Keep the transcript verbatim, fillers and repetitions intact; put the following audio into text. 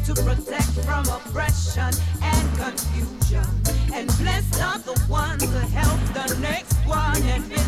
to protect from oppression and confusion. And blessed are the ones to help the next one and